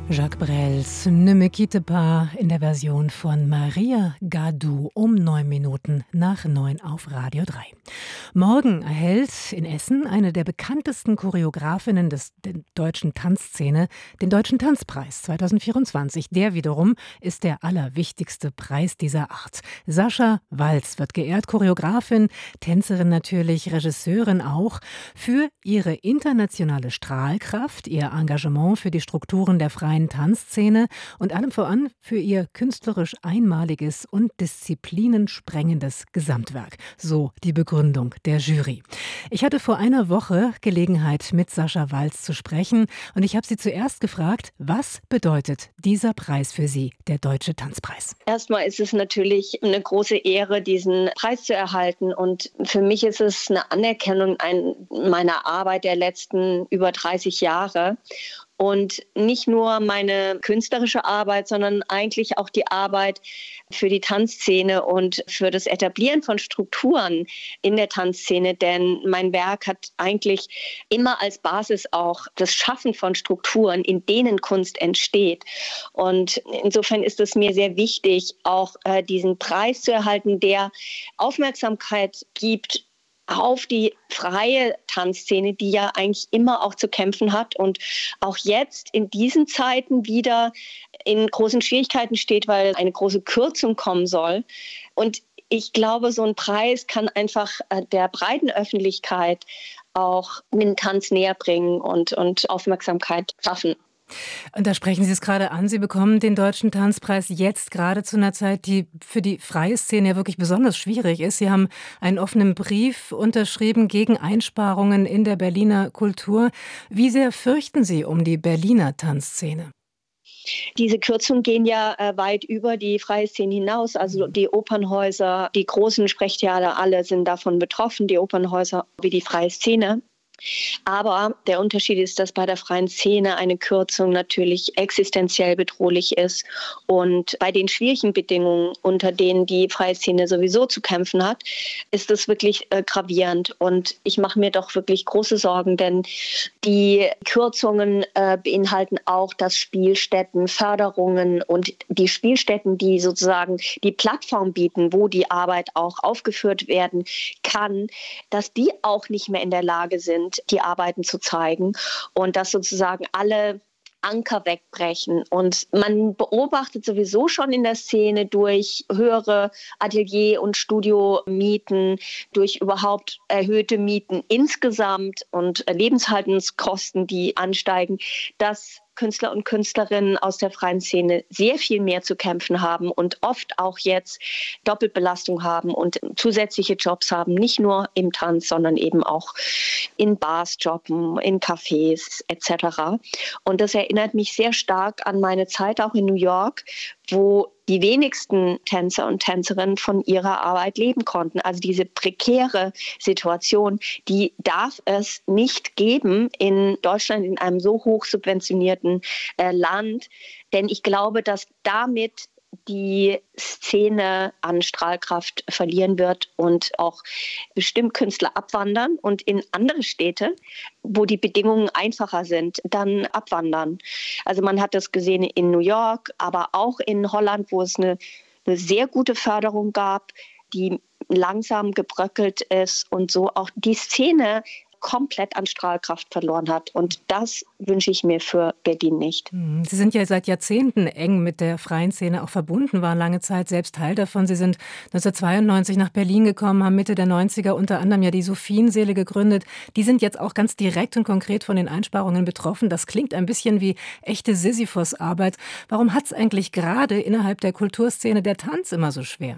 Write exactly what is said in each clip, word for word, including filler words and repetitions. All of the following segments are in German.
Jacques Brels Ne me quitte pas in der Version von Maria Gadou um neun Minuten nach neun auf Radio drei. Morgen erhält in Essen eine der bekanntesten Choreografinnen des, der deutschen Tanzszene den Deutschen Tanzpreis zwanzig vierundzwanzig. Der wiederum ist der allerwichtigste Preis dieser Art. Sascha Waltz wird geehrt, Choreografin, Tänzerin natürlich, Regisseurin auch, für ihre internationale Strahlkraft, ihr Engagement für die Strukturen der freien Tanzszene und allem voran für ihr künstlerisch einmaliges und disziplinensprengendes Gesamtwerk. So die Begründung der Jury. Ich hatte vor einer Woche Gelegenheit, mit Sascha Waltz zu sprechen und ich habe sie zuerst gefragt, was bedeutet dieser Preis für sie, der Deutsche Tanzpreis? Erstmal ist es natürlich eine große Ehre, diesen Preis zu erhalten, und für mich ist es eine Anerkennung meiner Arbeit der letzten über dreißig Jahre. Und nicht nur meine künstlerische Arbeit, sondern eigentlich auch die Arbeit für die Tanzszene und für das Etablieren von Strukturen in der Tanzszene. Denn mein Werk hat eigentlich immer als Basis auch das Schaffen von Strukturen, in denen Kunst entsteht. Und insofern ist es mir sehr wichtig, auch äh, diesen Preis zu erhalten, der Aufmerksamkeit gibt auf die freie Tanzszene, die ja eigentlich immer auch zu kämpfen hat und auch jetzt in diesen Zeiten wieder in großen Schwierigkeiten steht, weil eine große Kürzung kommen soll. Und ich glaube, so ein Preis kann einfach der breiten Öffentlichkeit auch den Tanz näher bringen und, und Aufmerksamkeit schaffen. Und da sprechen Sie es gerade an, Sie bekommen den Deutschen Tanzpreis jetzt gerade zu einer Zeit, die für die freie Szene ja wirklich besonders schwierig ist. Sie haben einen offenen Brief unterschrieben gegen Einsparungen in der Berliner Kultur. Wie sehr fürchten Sie um die Berliner Tanzszene? Diese Kürzungen gehen ja äh, weit über die freie Szene hinaus. Also die Opernhäuser, die großen Sprechtheater, alle sind davon betroffen, die Opernhäuser wie die freie Szene. Aber der Unterschied ist, dass bei der freien Szene eine Kürzung natürlich existenziell bedrohlich ist. Und bei den schwierigen Bedingungen, unter denen die freie Szene sowieso zu kämpfen hat, ist es wirklich äh, gravierend. Und ich mache mir doch wirklich große Sorgen, denn die Kürzungen äh, beinhalten auch, dass Spielstätten, Förderungen und die Spielstätten, die sozusagen die Plattform bieten, wo die Arbeit auch aufgeführt werden kann, dass die auch nicht mehr in der Lage sind, die Arbeiten zu zeigen, und dass sozusagen alle Anker wegbrechen. Und man beobachtet sowieso schon in der Szene durch höhere Atelier- und Studiomieten, durch überhaupt erhöhte Mieten insgesamt und Lebenshaltungskosten, die ansteigen, dass Künstler und Künstlerinnen aus der freien Szene sehr viel mehr zu kämpfen haben und oft auch jetzt Doppelbelastung haben und zusätzliche Jobs haben, nicht nur im Tanz, sondern eben auch in Bars jobben, in Cafés et cetera. Und das erinnert mich sehr stark an meine Zeit auch in New York, wo die wenigsten Tänzer und Tänzerinnen von ihrer Arbeit leben konnten. Also diese prekäre Situation, die darf es nicht geben in Deutschland, in einem so hoch subventionierten äh, Land. Denn ich glaube, dass damit die Szene an Strahlkraft verlieren wird und auch bestimmt Künstler abwandern und in andere Städte, wo die Bedingungen einfacher sind, dann abwandern. Also man hat das gesehen in New York, aber auch in Holland, wo es eine, eine sehr gute Förderung gab, die langsam gebröckelt ist und so auch die Szene komplett an Strahlkraft verloren hat. Und das wünsche ich mir für Berlin nicht. Sie sind ja seit Jahrzehnten eng mit der freien Szene auch verbunden, waren lange Zeit selbst Teil davon. Sie sind neunzehnhundertzweiundneunzig nach Berlin gekommen, haben Mitte der neunziger unter anderem ja die Sophiensäle gegründet. Die sind jetzt auch ganz direkt und konkret von den Einsparungen betroffen. Das klingt ein bisschen wie echte Sisyphos-Arbeit. Warum hat es eigentlich gerade innerhalb der Kulturszene der Tanz immer so schwer?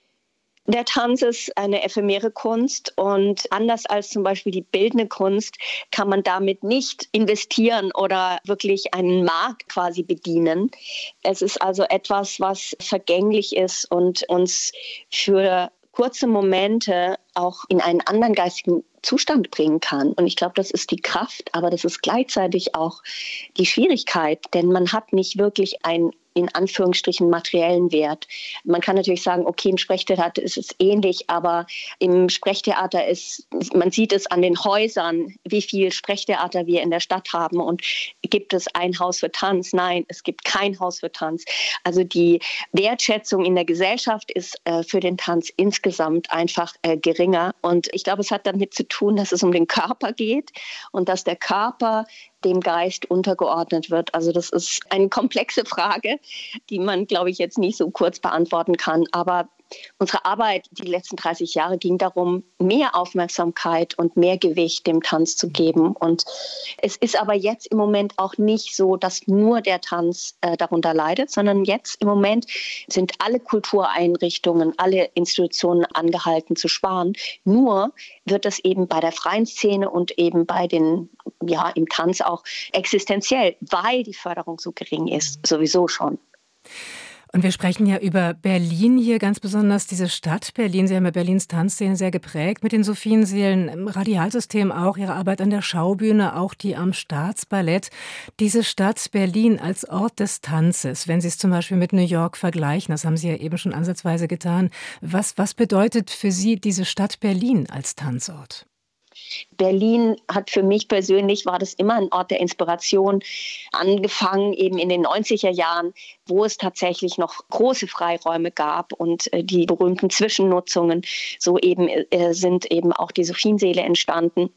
Der Tanz ist eine ephemere Kunst, und anders als zum Beispiel die bildende Kunst kann man damit nicht investieren oder wirklich einen Markt quasi bedienen. Es ist also etwas, was vergänglich ist und uns für kurze Momente auch in einen anderen geistigen Zustand bringen kann. Und ich glaube, das ist die Kraft, aber das ist gleichzeitig auch die Schwierigkeit, denn man hat nicht wirklich ein in Anführungsstrichen materiellen Wert. Man kann natürlich sagen, okay, im Sprechtheater ist es ähnlich, aber im Sprechtheater ist, man sieht es an den Häusern, wie viel Sprechtheater wir in der Stadt haben. Und gibt es ein Haus für Tanz? Nein, es gibt kein Haus für Tanz. Also die Wertschätzung in der Gesellschaft ist äh, für den Tanz insgesamt einfach äh, geringer. Und ich glaube, es hat damit zu tun, dass es um den Körper geht und dass der Körper dem Geist untergeordnet wird. Also das ist eine komplexe Frage, die man, glaube ich, jetzt nicht so kurz beantworten kann. Aber unsere Arbeit die letzten dreißig Jahre ging darum, mehr Aufmerksamkeit und mehr Gewicht dem Tanz zu geben. Und es ist aber jetzt im Moment auch nicht so, dass nur der Tanz äh, darunter leidet, sondern jetzt im Moment sind alle Kultureinrichtungen, alle Institutionen angehalten zu sparen. Nur wird das eben bei der freien Szene und eben bei den, ja, im Tanz auch existenziell, weil die Förderung so gering ist, sowieso schon. Und wir sprechen ja über Berlin hier, ganz besonders diese Stadt Berlin. Sie haben ja Berlins Tanzszene sehr geprägt mit den Sophienseelen, im Radialsystem auch, Ihre Arbeit an der Schaubühne, auch die am Staatsballett. Diese Stadt Berlin als Ort des Tanzes, wenn Sie es zum Beispiel mit New York vergleichen, das haben Sie ja eben schon ansatzweise getan. Was, was bedeutet für Sie diese Stadt Berlin als Tanzort? Berlin hat für mich persönlich, war das immer ein Ort der Inspiration, angefangen eben in den neunziger Jahren, wo es tatsächlich noch große Freiräume gab und äh, die berühmten Zwischennutzungen, so eben äh, sind eben auch die Sophiensäle entstanden.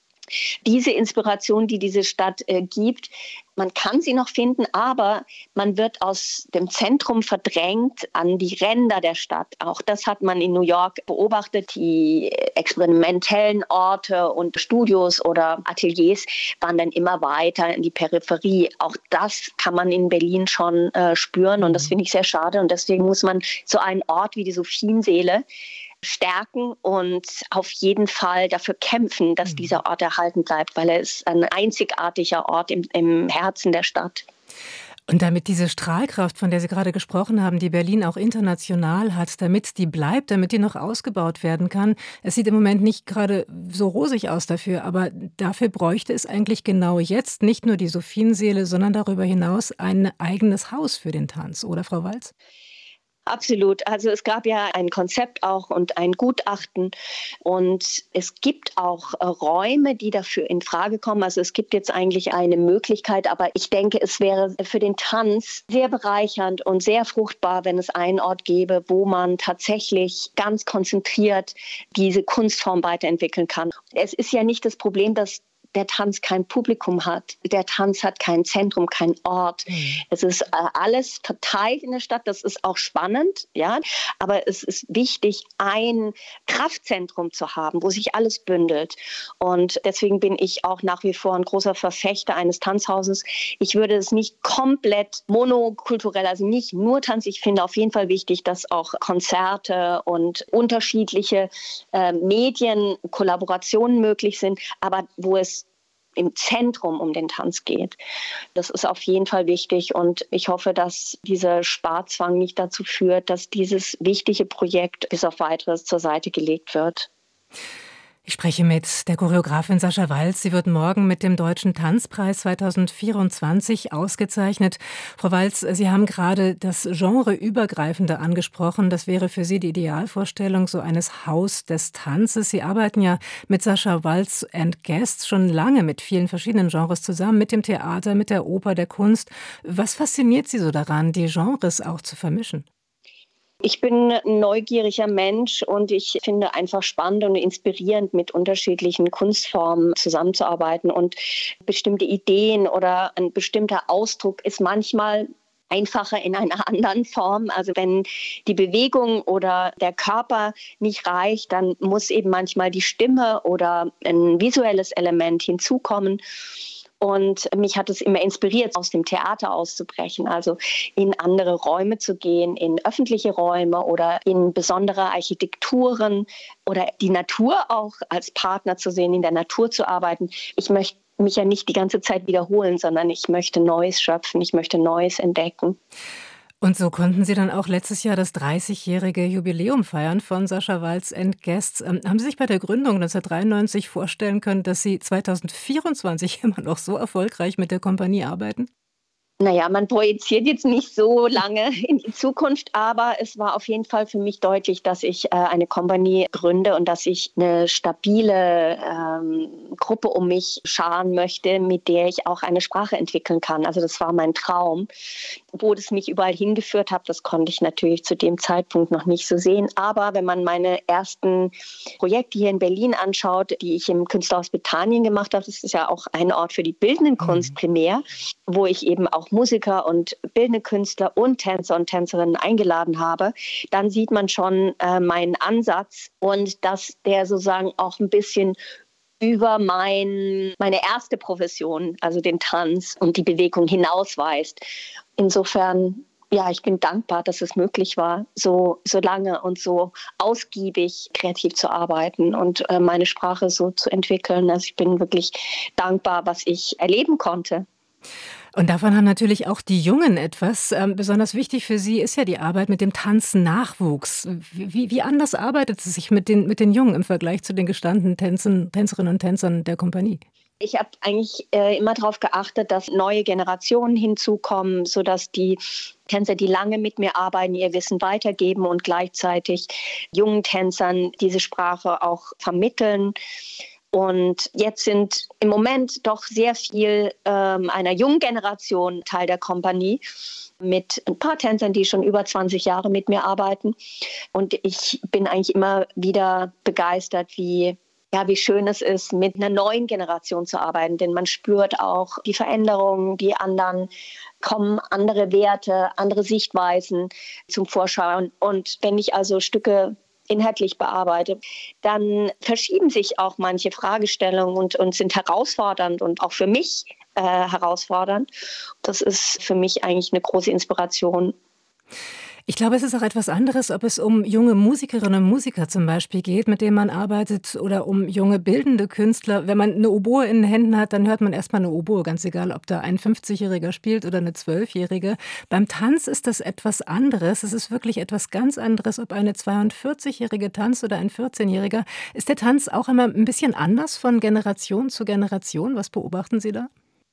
Diese Inspiration, die diese Stadt äh, gibt, man kann sie noch finden, aber man wird aus dem Zentrum verdrängt an die Ränder der Stadt. Auch das hat man in New York beobachtet. Die experimentellen Orte und Studios oder Ateliers waren dann immer weiter in die Peripherie. Auch das kann man in Berlin schon äh, spüren und das finde ich sehr schade. Und deswegen muss man so einen Ort wie die Sophiensäle stärken und auf jeden Fall dafür kämpfen, dass dieser Ort erhalten bleibt, weil er ist ein einzigartiger Ort im, im Herzen der Stadt. Und damit diese Strahlkraft, von der Sie gerade gesprochen haben, die Berlin auch international hat, damit die bleibt, damit die noch ausgebaut werden kann. Es sieht im Moment nicht gerade so rosig aus dafür, aber dafür bräuchte es eigentlich genau jetzt nicht nur die Sophiensäle, sondern darüber hinaus ein eigenes Haus für den Tanz, oder Frau Walz? Absolut. Also es gab ja ein Konzept auch und ein Gutachten und es gibt auch äh, Räume, die dafür in Frage kommen. Also es gibt jetzt eigentlich eine Möglichkeit, aber ich denke, es wäre für den Tanz sehr bereichernd und sehr fruchtbar, wenn es einen Ort gäbe, wo man tatsächlich ganz konzentriert diese Kunstform weiterentwickeln kann. Es ist ja nicht das Problem, dass der Tanz kein Publikum hat. Der Tanz hat kein Zentrum, kein Ort. Mhm. Es ist äh, alles verteilt in der Stadt. Das ist auch spannend, ja. Aber es ist wichtig, ein Kraftzentrum zu haben, wo sich alles bündelt. Und deswegen bin ich auch nach wie vor ein großer Verfechter eines Tanzhauses. Ich würde es nicht komplett monokulturell, also nicht nur Tanz. Ich finde auf jeden Fall wichtig, dass auch Konzerte und unterschiedliche äh, Medien, Kollaborationen möglich sind, aber wo es im Zentrum um den Tanz geht. Das ist auf jeden Fall wichtig und ich hoffe, dass dieser Sparzwang nicht dazu führt, dass dieses wichtige Projekt bis auf Weiteres zur Seite gelegt wird. Ich spreche mit der Choreografin Sascha Walz. Sie wird morgen mit dem Deutschen Tanzpreis zweitausendvierundzwanzig ausgezeichnet. Frau Walz, Sie haben gerade das Genreübergreifende angesprochen. Das wäre für Sie die Idealvorstellung so eines Haus des Tanzes. Sie arbeiten ja mit Sascha Walz and Guests schon lange mit vielen verschiedenen Genres zusammen, mit dem Theater, mit der Oper, der Kunst. Was fasziniert Sie so daran, die Genres auch zu vermischen? Ich bin ein neugieriger Mensch und ich finde einfach spannend und inspirierend, mit unterschiedlichen Kunstformen zusammenzuarbeiten. Und bestimmte Ideen oder ein bestimmter Ausdruck ist manchmal einfacher in einer anderen Form. Also wenn die Bewegung oder der Körper nicht reicht, dann muss eben manchmal die Stimme oder ein visuelles Element hinzukommen. Und mich hat es immer inspiriert, aus dem Theater auszubrechen, also in andere Räume zu gehen, in öffentliche Räume oder in besondere Architekturen oder die Natur auch als Partner zu sehen, in der Natur zu arbeiten. Ich möchte mich ja nicht die ganze Zeit wiederholen, sondern ich möchte Neues schöpfen, ich möchte Neues entdecken. Und so konnten Sie dann auch letztes Jahr das dreißigjährige Jubiläum feiern von Sascha Walz and Guests. Ähm, haben Sie sich bei der Gründung neunzehnhundertdreiundneunzig vorstellen können, dass Sie zweitausendvierundzwanzig immer noch so erfolgreich mit der Kompanie arbeiten? Naja, man projiziert jetzt nicht so lange in die Zukunft, aber es war auf jeden Fall für mich deutlich, dass ich äh, eine Kompanie gründe und dass ich eine stabile ähm, Gruppe um mich scharen möchte, mit der ich auch eine Sprache entwickeln kann. Also das war mein Traum. Wo das mich überall hingeführt hat, das konnte ich natürlich zu dem Zeitpunkt noch nicht so sehen. Aber wenn man meine ersten Projekte hier in Berlin anschaut, die ich im Künstlerhaus Bethanien gemacht habe, das ist ja auch ein Ort für die bildende Kunst primär, wo ich eben auch Musiker und bildende Künstler und Tänzer und Tänzerinnen eingeladen habe, dann sieht man schon äh, meinen Ansatz und dass der sozusagen auch ein bisschen über mein, meine erste Profession, also den Tanz und die Bewegung hinausweist. Insofern, ja, ich bin dankbar, dass es möglich war, so, so lange und so ausgiebig kreativ zu arbeiten und äh, meine Sprache so zu entwickeln. Also ich bin wirklich dankbar, was ich erleben konnte. Und davon haben natürlich auch die Jungen etwas. Ähm, besonders wichtig für Sie ist ja die Arbeit mit dem Tanznachwuchs. Wie, wie anders arbeitet es sich mit den, mit den Jungen im Vergleich zu den gestandenen Tänzen, Tänzerinnen und Tänzern der Kompanie? Ich habe eigentlich äh, immer darauf geachtet, dass neue Generationen hinzukommen, sodass die Tänzer, die lange mit mir arbeiten, ihr Wissen weitergeben und gleichzeitig jungen Tänzern diese Sprache auch vermitteln. Und jetzt sind im Moment doch sehr viel ähm, einer jungen Generation Teil der Kompanie mit ein paar Tänzern, die schon über zwanzig Jahre mit mir arbeiten. Und ich bin eigentlich immer wieder begeistert, wie, ja, wie schön es ist, mit einer neuen Generation zu arbeiten. Denn man spürt auch die Veränderungen, die anderen kommen, andere Werte, andere Sichtweisen zum Vorschein. Und wenn ich also Stücke inhaltlich bearbeite, dann verschieben sich auch manche Fragestellungen und, und sind herausfordernd und auch für mich äh, herausfordernd. Das ist für mich eigentlich eine große Inspiration. Ich glaube, es ist auch etwas anderes, ob es um junge Musikerinnen und Musiker zum Beispiel geht, mit denen man arbeitet, oder um junge bildende Künstler. Wenn man eine Oboe in den Händen hat, dann hört man erstmal eine Oboe, ganz egal, ob da ein fünfzigjähriger spielt oder eine zwölfjährige. Beim Tanz ist das etwas anderes. Es ist wirklich etwas ganz anderes, ob eine zweiundvierzigjährige tanzt oder ein vierzehnjähriger. Ist der Tanz auch immer ein bisschen anders von Generation zu Generation? Was beobachten Sie da?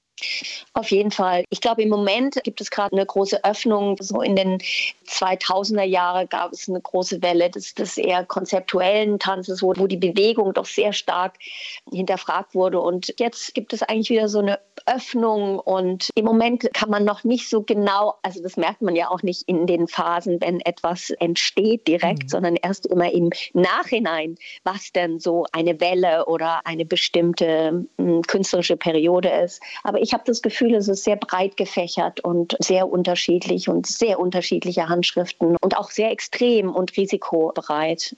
Auf jeden Fall. Ich glaube, im Moment gibt es gerade eine große Öffnung. So in den zweitausender Jahren gab es eine große Welle des, des eher konzeptuellen Tanzes, wo, wo die Bewegung doch sehr stark hinterfragt wurde. Und jetzt gibt es eigentlich wieder so eine Öffnung. Und im Moment kann man noch nicht so genau, also das merkt man ja auch nicht in den Phasen, wenn etwas entsteht direkt, mhm. sondern erst immer im Nachhinein, was denn so eine Welle oder eine bestimmte mh, künstlerische Periode ist. Aber ich habe das Gefühl, es ist sehr breit gefächert und sehr unterschiedlich und sehr unterschiedliche Handschriften und auch sehr extrem und risikobereit.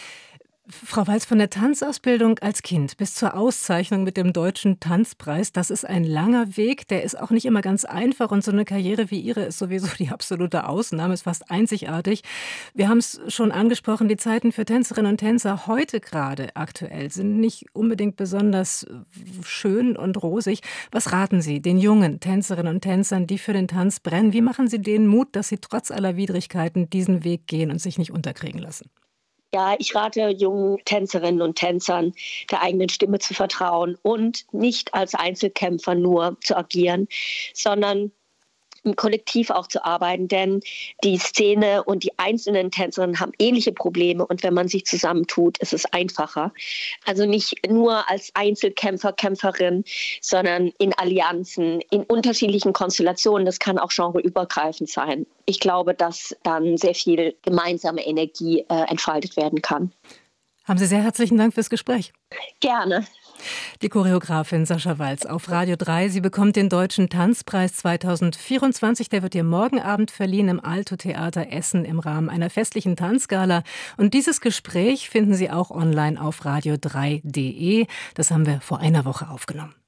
Frau Walz, von der Tanzausbildung als Kind bis zur Auszeichnung mit dem Deutschen Tanzpreis, das ist ein langer Weg, der ist auch nicht immer ganz einfach und so eine Karriere wie Ihre ist sowieso die absolute Ausnahme, ist fast einzigartig. Wir haben es schon angesprochen, die Zeiten für Tänzerinnen und Tänzer heute gerade aktuell sind nicht unbedingt besonders schön und rosig. Was raten Sie den jungen Tänzerinnen und Tänzern, die für den Tanz brennen? Wie machen Sie denen Mut, dass sie trotz aller Widrigkeiten diesen Weg gehen und sich nicht unterkriegen lassen? Ja, ich rate jungen Tänzerinnen und Tänzern, der eigenen Stimme zu vertrauen und nicht als Einzelkämpfer nur zu agieren, sondern im Kollektiv auch zu arbeiten, denn die Szene und die einzelnen Tänzerinnen haben ähnliche Probleme und wenn man sich zusammentut, ist es einfacher. Also nicht nur als Einzelkämpfer, Kämpferin, sondern in Allianzen, in unterschiedlichen Konstellationen. Das kann auch genreübergreifend sein. Ich glaube, dass dann sehr viel gemeinsame Energie äh, entfaltet werden kann. Haben Sie sehr herzlichen Dank fürs Gespräch. Gerne. Die Choreografin Sascha Walz auf Radio drei. Sie bekommt den Deutschen Tanzpreis zweitausendvierundzwanzig. Der wird ihr morgen Abend verliehen im Alto-Theater Essen im Rahmen einer festlichen Tanzgala. Und dieses Gespräch finden Sie auch online auf radio drei punkt de. Das haben wir vor einer Woche aufgenommen.